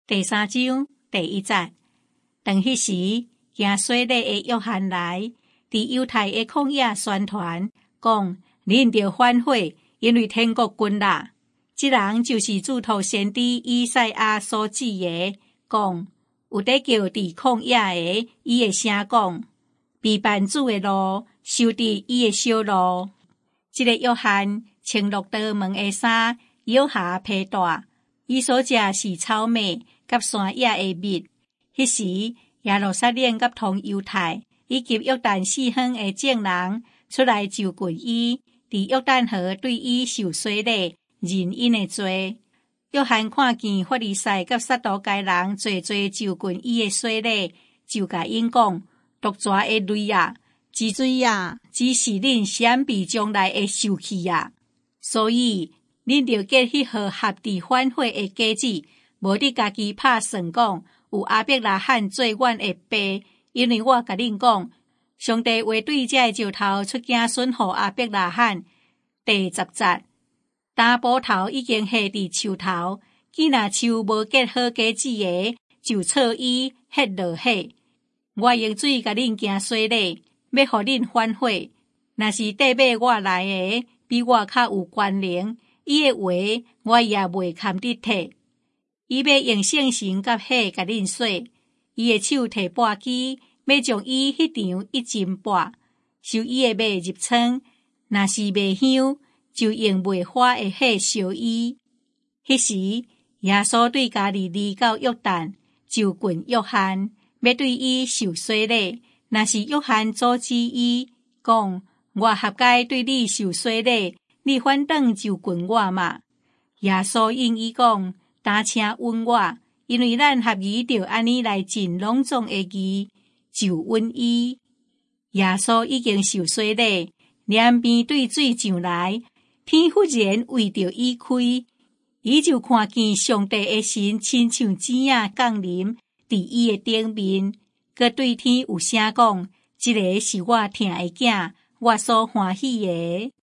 第3章第1節，當迄時，行洗禮的約翰來，佇猶太的曠野宣傳，講恁着反悔，因為天國近啦。這人就是主禱先知以賽亞所指的，講有得叫佇曠野的，伊的聲講，備辦主的路，修直伊的小路。這個約翰穿綠道門的衫，腰下披帶，伊所食是草麥，甲山野的蜜。迄時，耶路撒冷甲同猶太以及約旦四方的眾人出來就近伊，佇約旦河對伊受洗禮，認因的罪。約翰看見法利賽甲撒都該人濟就近伊的洗禮，就甲因講：毒蛇的類啊，之水啊，只是恁閃避將來的受氣啊。所以恁着結迄號合地反悔的果子，無得家己拍算講有亞伯拉罕做阮的爸，因為我甲恁講，上帝話對這石頭出子孫予亞伯拉罕。第10節，擔埔頭已經下佇樹頭，既若樹無結好果子的，就錯伊hết落火。我用水甲恁行洗禮，要予恁反悔。若是缀尾我來的，比我較有權能，伊的話我也袂堪得摕。伊要用聖神甲火甲恁洗，伊的手提簸箕，要將伊迄場一浸簸，收伊的尾入倉。若是袂香，就用袂花的火燒伊。迄時，耶穌對家己離到約旦，就近約翰，要對伊受洗禮。若是約翰阻止伊，講：我合該對你受洗禮，你反轉就近我嘛。耶穌應伊講：擔請允我，因為咱合宜着安尼來盡隆重的義，就允伊。耶穌已經受洗禮，臉邊對水上來，天忽然為着伊開，伊就看見上帝的神親像錢仔降臨佇伊的頂面，閣對天有聲講：這個是我疼的囝，我所歡喜的。